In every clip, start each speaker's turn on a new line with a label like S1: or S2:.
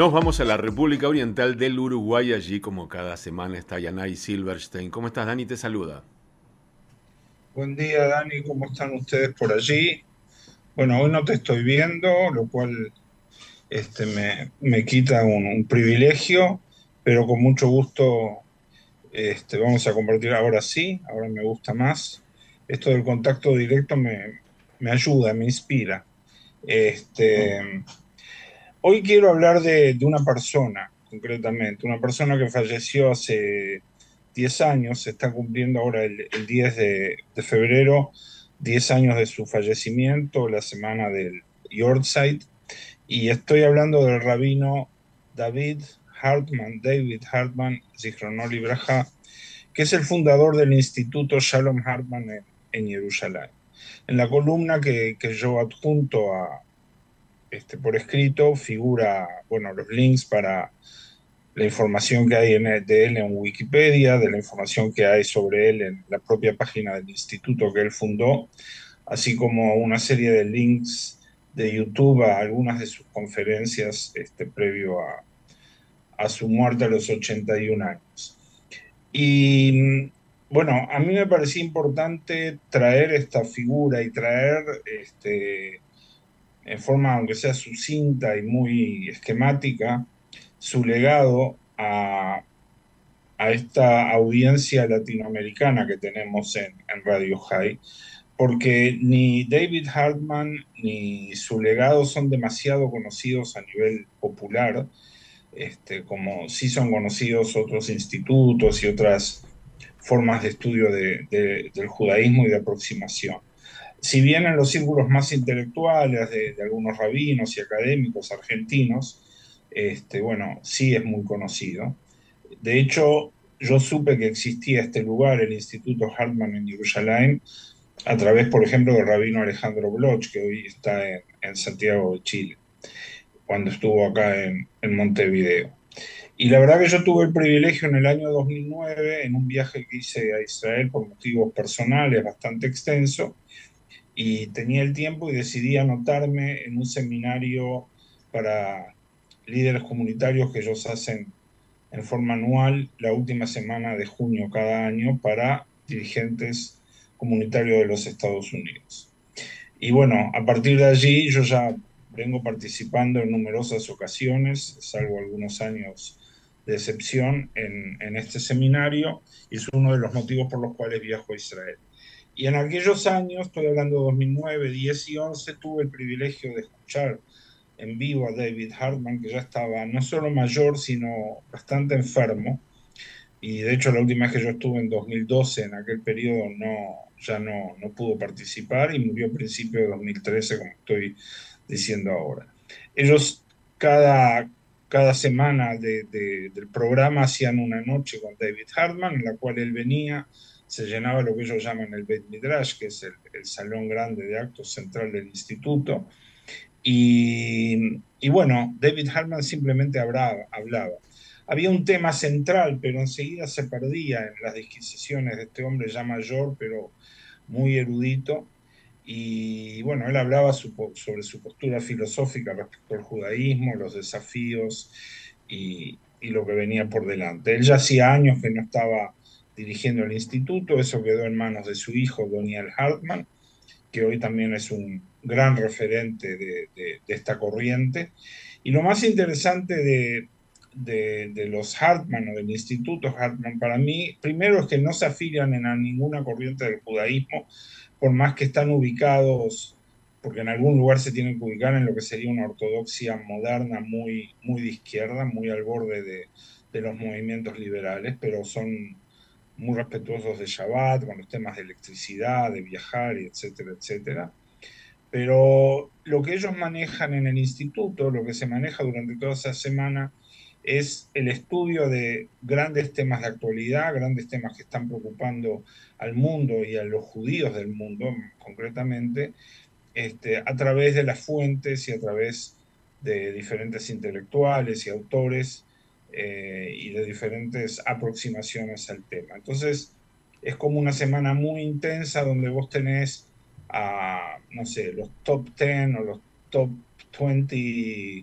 S1: Nos vamos a la República Oriental del Uruguay. Allí, como cada semana, está Yanay Silverstein. ¿Cómo estás, Dani? Te saluda.
S2: Buen día, Dani, ¿cómo están ustedes por allí? Bueno, hoy no te estoy viendo, lo cual me quita un privilegio, pero con mucho gusto vamos a compartir ahora sí, ahora me gusta más. Esto del contacto directo me ayuda, me inspira. Este, Hoy quiero hablar de una persona, concretamente, una persona que falleció hace 10 años, se está cumpliendo ahora el 10 de febrero, 10 años de su fallecimiento, la semana del Yortzeit, y estoy hablando del rabino David Hartman, Zichrono Braja, que es el fundador del Instituto Shalom Hartman en Jerusalén. En la columna que yo adjunto por escrito figura, bueno, los links para la información que hay de él en Wikipedia, de la información que hay sobre él en la propia página del instituto que él fundó, así como una serie de links de YouTube a algunas de sus conferencias previo a su muerte a los 81 años. Y bueno, a mí me parecía importante traer esta figura y traer en forma, aunque sea sucinta y muy esquemática, su legado a esta audiencia latinoamericana que tenemos en Radio High, porque ni David Hartman ni su legado son demasiado conocidos a nivel popular, como sí son conocidos otros institutos y otras formas de estudio del judaísmo y de aproximación. Si bien en los círculos más intelectuales de algunos rabinos y académicos argentinos, bueno, sí es muy conocido. De hecho, yo supe que existía este lugar, el Instituto Hartman en Jerusalén, a través, por ejemplo, del rabino Alejandro Bloch, que hoy está en Santiago de Chile, cuando estuvo acá en Montevideo. Y la verdad que yo tuve el privilegio en el año 2009, en un viaje que hice a Israel por motivos personales bastante extenso, y tenía el tiempo y decidí anotarme en un seminario para líderes comunitarios que ellos hacen en forma anual la última semana de junio cada año para dirigentes comunitarios de los Estados Unidos. Y bueno, a partir de allí yo ya vengo participando en numerosas ocasiones, salvo algunos años de excepción en este seminario, y es uno de los motivos por los cuales viajo a Israel. Y en aquellos años, estoy hablando de 2009, 10 y 11, tuve el privilegio de escuchar en vivo a David Hartman, que ya estaba no solo mayor, sino bastante enfermo. Y de hecho, la última vez que yo estuve en 2012, en aquel periodo, ya no pudo participar y murió a principios de 2013, como estoy diciendo ahora. Ellos cada semana del programa hacían una noche con David Hartman, en la cual él venía, se llenaba lo que ellos llaman el Beit Midrash, que es el salón grande de actos central del instituto. Y bueno, David Hartman simplemente hablaba. Había un tema central, pero enseguida se perdía en las disquisiciones de este hombre ya mayor, pero muy erudito. Y bueno, él hablaba sobre su postura filosófica respecto al judaísmo, los desafíos y lo que venía por delante. Él ya hacía años que no estaba dirigiendo el instituto, eso quedó en manos de su hijo, Doniel Hartman, que hoy también es un gran referente de esta corriente. Y lo más interesante de los Hartman o del Instituto Hartman para mí, primero es que no se afilian a ninguna corriente del judaísmo, por más que están ubicados, porque en algún lugar se tienen que ubicar en lo que sería una ortodoxia moderna muy, muy de izquierda, muy al borde de los movimientos liberales, pero son muy respetuosos de Shabbat, con los temas de electricidad, de viajar, y etcétera, etcétera. Pero lo que ellos manejan en el instituto, lo que se maneja durante toda esa semana, es el estudio de grandes temas de actualidad, grandes temas que están preocupando al mundo y a los judíos del mundo concretamente, a través de las fuentes y a través de diferentes intelectuales y autores y de diferentes aproximaciones al tema. Entonces, es como una semana muy intensa donde vos tenés a, no sé, los top 10 o los top 20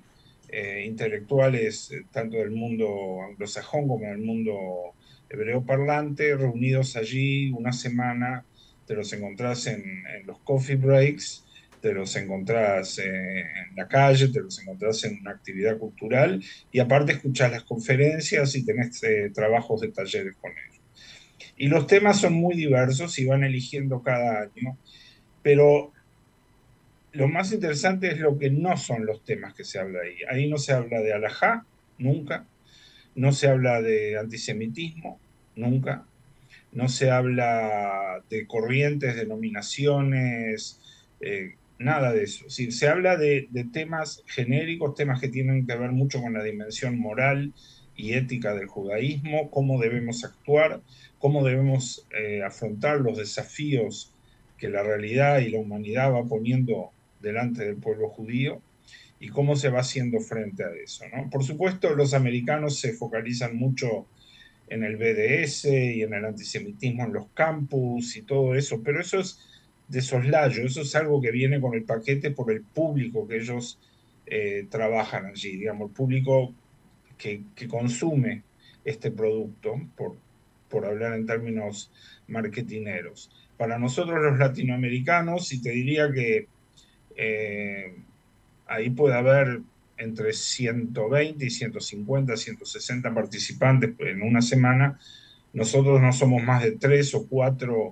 S2: intelectuales, tanto del mundo anglosajón como del mundo hebreo parlante, reunidos allí una semana. Te los encontrás en los coffee breaks, te los encontrás en la calle, te los encontrás en una actividad cultural y aparte escuchás las conferencias y tenés trabajos de talleres con ellos. Y los temas son muy diversos y van eligiendo cada año, pero lo más interesante es lo que no son los temas que se habla ahí. Ahí no se habla de alajá, nunca. No se habla de antisemitismo, nunca. No se habla de corrientes, denominaciones, nada de eso. Sí, se habla de temas genéricos, temas que tienen que ver mucho con la dimensión moral y ética del judaísmo, cómo debemos actuar, cómo debemos afrontar los desafíos que la realidad y la humanidad va poniendo delante del pueblo judío y cómo se va haciendo frente a eso, ¿no? Por supuesto, los americanos se focalizan mucho en el BDS y en el antisemitismo en los campus y todo eso, pero eso es de soslayo, eso es algo que viene con el paquete por el público que ellos trabajan allí, digamos, el público que consume este producto, por hablar en términos marketineros. Para nosotros los latinoamericanos, y te diría que eh, ahí puede haber entre 120 y 150, 160 participantes en una semana. Nosotros no somos más de 3 o 4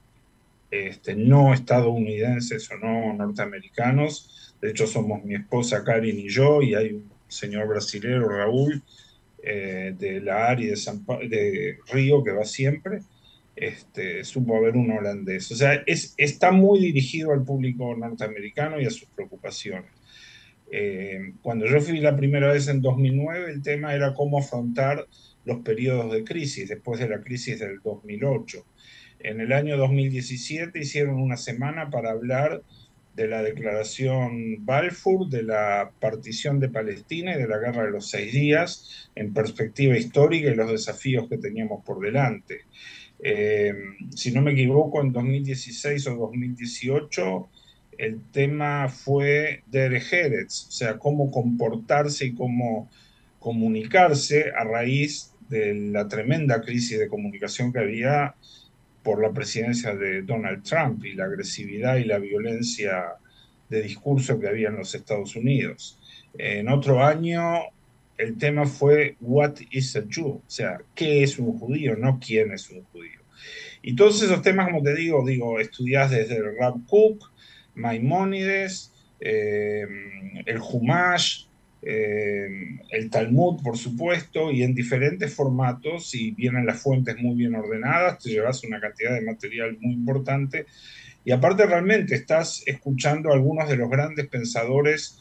S2: no estadounidenses o no norteamericanos. De hecho, somos mi esposa Karin y yo, y hay un señor brasilero, Raúl, de la ARI de Río, que va siempre. Supo haber un holandés. O sea, está muy dirigido al público norteamericano y a sus preocupaciones. Cuando yo fui la primera vez en 2009, el tema era cómo afrontar los periodos de crisis, después de la crisis del 2008. En el año 2017 hicieron una semana para hablar de la declaración Balfour, de la partición de Palestina y de la Guerra de los 6 días, en perspectiva histórica y los desafíos que teníamos por delante. Eh, si no me equivoco, en 2016 o 2018 el tema fue Derech Eretz, o sea, cómo comportarse y cómo comunicarse a raíz de la tremenda crisis de comunicación que había por la presidencia de Donald Trump y la agresividad y la violencia de discurso que había en los Estados Unidos. En otro año el tema fue What is a Jew? O sea, ¿qué es un judío? No quién es un judío. Y todos esos temas, como te digo, estudiás desde el Rav Kook, Maimónides, el Humash, el Talmud, por supuesto, y en diferentes formatos, y vienen las fuentes muy bien ordenadas, te llevas una cantidad de material muy importante, y aparte realmente estás escuchando a algunos de los grandes pensadores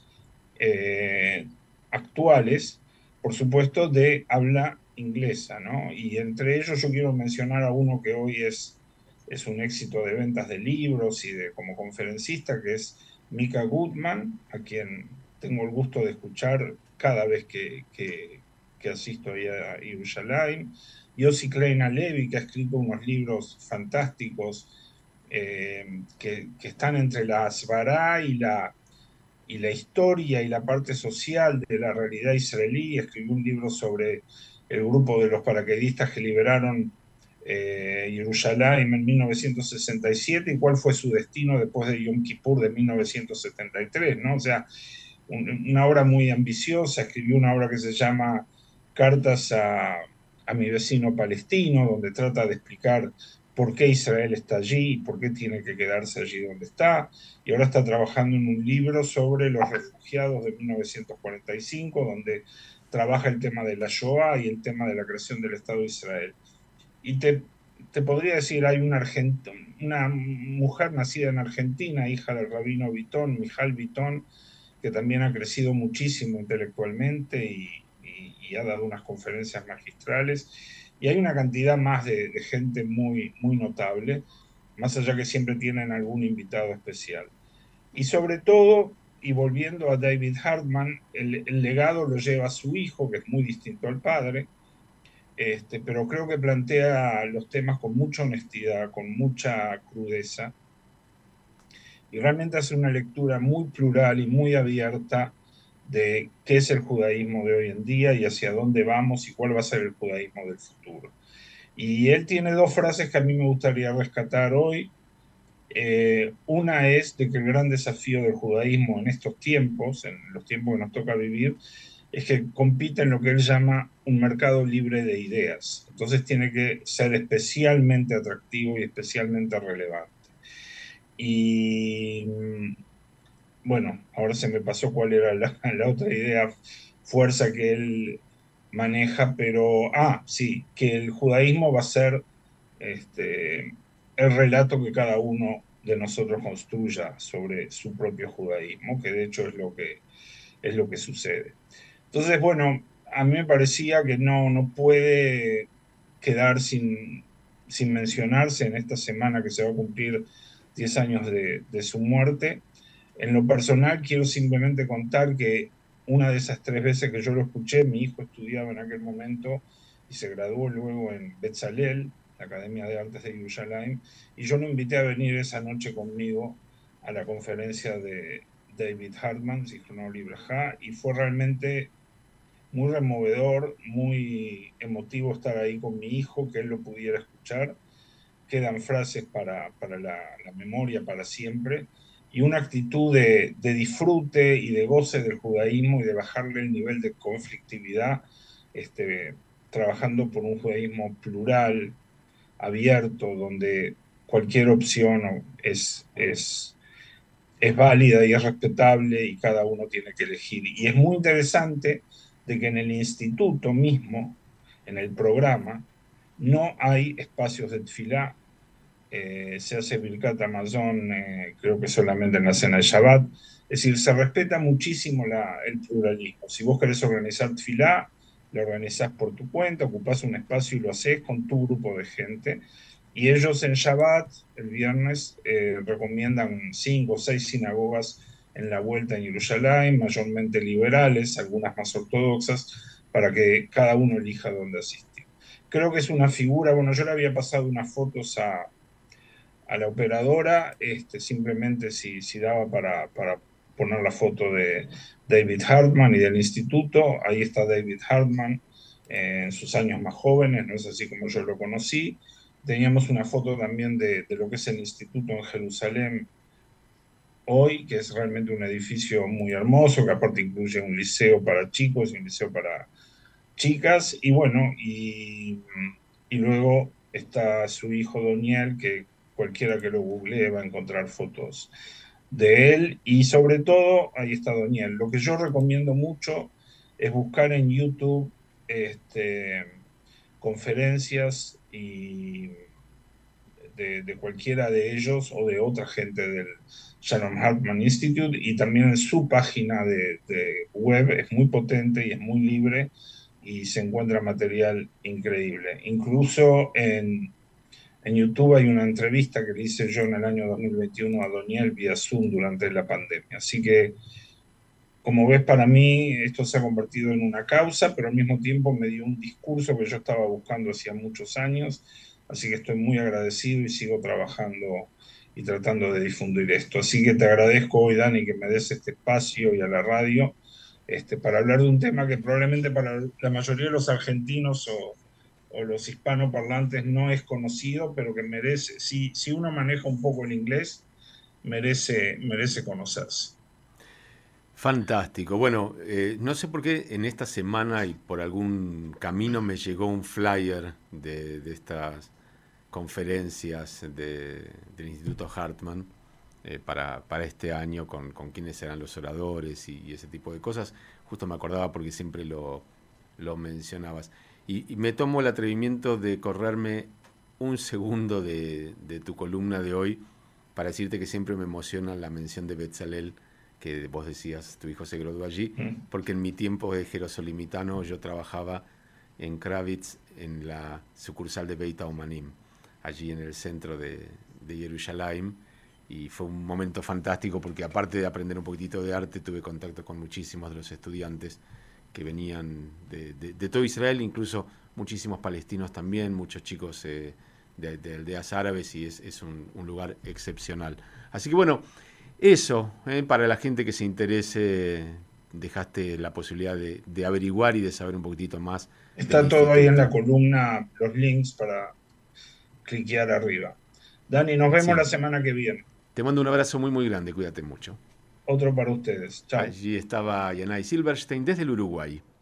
S2: actuales, por supuesto, de habla inglesa, ¿no? Y entre ellos yo quiero mencionar a uno que hoy es un éxito de ventas de libros y de como conferencista, que es Mika Goodman, a quien tengo el gusto de escuchar cada vez que asisto ahí a Jerusalén. Yossi Klein Alevi, que ha escrito unos libros fantásticos que están entre la Asbará y la historia y la parte social de la realidad israelí. Escribió un libro sobre el grupo de los paracaidistas que liberaron Jerusalén en 1967 y cuál fue su destino después de Yom Kippur de 1973, ¿no? O sea, una obra muy ambiciosa. Escribió una obra que se llama Cartas a mi vecino palestino, donde trata de explicar por qué Israel está allí y por qué tiene que quedarse allí donde está. Y ahora está trabajando en un libro sobre los refugiados de 1945, donde trabaja el tema de la Shoah y el tema de la creación del Estado de Israel. Y te podría decir, hay una mujer nacida en Argentina, hija del rabino Vitón, Mijal Vitón, que también ha crecido muchísimo intelectualmente y ha dado unas conferencias magistrales. Y hay una cantidad más de gente muy, muy notable, más allá que siempre tienen algún invitado especial. Y sobre todo, y volviendo a David Hartman, el legado lo lleva a su hijo, que es muy distinto al padre, pero creo que plantea los temas con mucha honestidad, con mucha crudeza, y realmente hace una lectura muy plural y muy abierta de qué es el judaísmo de hoy en día y hacia dónde vamos y cuál va a ser el judaísmo del futuro. Y él tiene dos frases que a mí me gustaría rescatar hoy. Una es de que el gran desafío del judaísmo en estos tiempos, en los tiempos que nos toca vivir, es que compite en lo que él llama un mercado libre de ideas. Entonces tiene que ser especialmente atractivo y especialmente relevante. Y bueno, ahora se me pasó cuál era la otra idea, fuerza que él maneja, pero, sí, que el judaísmo va a ser este, el relato que cada uno de nosotros construya sobre su propio judaísmo, que de hecho es lo que sucede. Entonces, bueno, a mí me parecía que no puede quedar sin mencionarse en esta semana que se va a cumplir 10 años de su muerte. En lo personal, quiero simplemente contar que una de esas 3 veces que yo lo escuché, mi hijo estudiaba en aquel momento y se graduó luego en Betzalel, la Academia de Artes de Jerusalén, y yo lo invité a venir esa noche conmigo a la conferencia de David Hartman, Zichrono Libraja, y fue realmente muy removedor, muy emotivo estar ahí con mi hijo, que él lo pudiera escuchar. Quedan frases para la memoria para siempre, y una actitud de disfrute y de goce del judaísmo y de bajarle el nivel de conflictividad, este, trabajando por un judaísmo plural, abierto, donde cualquier opción es válida y es respetable y cada uno tiene que elegir. Y es muy interesante de que en el instituto mismo, en el programa, no hay espacios de tefilá. Se hace Birkat Hamazon, creo que solamente en la cena de Shabbat. Es decir, se respeta muchísimo el pluralismo. Si vos querés organizar tefilá, lo organizás por tu cuenta, ocupás un espacio y lo haces con tu grupo de gente. Y ellos en Shabbat, el viernes, recomiendan 5 o 6 sinagogas en la vuelta en Jerusalén, mayormente liberales, algunas más ortodoxas, para que cada uno elija dónde asistir. Creo que es una figura, bueno, yo le había pasado unas fotos a la operadora, simplemente si daba para poner la foto de David Hartman y del instituto. Ahí está David Hartman en sus años más jóvenes, no es así como yo lo conocí. Teníamos una foto también de lo que es el instituto en Jerusalén hoy, que es realmente un edificio muy hermoso, que aparte incluye un liceo para chicos y un liceo para chicas. Y bueno, y luego está su hijo Doniel, que cualquiera que lo googlee va a encontrar fotos de él. Y sobre todo, ahí está Doniel. Lo que yo recomiendo mucho es buscar en YouTube conferencias de cualquiera de ellos o de otra gente del Shalom Hartman Institute, y también en su página de web es muy potente y es muy libre y se encuentra material increíble. Incluso en YouTube hay una entrevista que le hice yo en el año 2021 a Doniel vía Zoom durante la pandemia. Así que, como ves, para mí esto se ha convertido en una causa, pero al mismo tiempo me dio un discurso que yo estaba buscando hacía muchos años. Así que estoy muy agradecido y sigo trabajando y tratando de difundir esto. Así que te agradezco hoy, Dani, que me des este espacio y a la radio para hablar de un tema que probablemente para la mayoría de los argentinos o los hispanoparlantes no es conocido, pero que merece, si uno maneja un poco el inglés, merece conocerse.
S1: Fantástico. Bueno, no sé por qué en esta semana y por algún camino me llegó un flyer de estas conferencias del Instituto Hartman para este año con quiénes serán los oradores y ese tipo de cosas. Justo me acordaba porque siempre lo mencionabas. Y me tomo el atrevimiento de correrme un segundo de tu columna de hoy para decirte que siempre me emociona la mención de Betzalel, que vos decías, tu hijo se graduó allí, porque en mi tiempo de jerosolimitano yo trabajaba en Kravitz, en la sucursal de Beit Ha'omanim, allí en el centro de Jerusalén, y fue un momento fantástico porque aparte de aprender un poquitito de arte, tuve contacto con muchísimos de los estudiantes que venían de todo Israel, incluso muchísimos palestinos también, muchos chicos de aldeas árabes, y es un lugar excepcional. Así que bueno, eso, para la gente que se interese, dejaste la posibilidad de averiguar y de saber un poquitito más del
S2: Está todo ahí en
S1: instituto.
S2: la columna, los links para cliquear arriba. Dani, nos vemos la
S1: Sí.
S2: semana que viene.
S1: Te mando un abrazo muy, muy grande. Cuídate mucho.
S2: Otro para ustedes. Chao.
S1: Allí estaba Yanay Silverstein desde el Uruguay.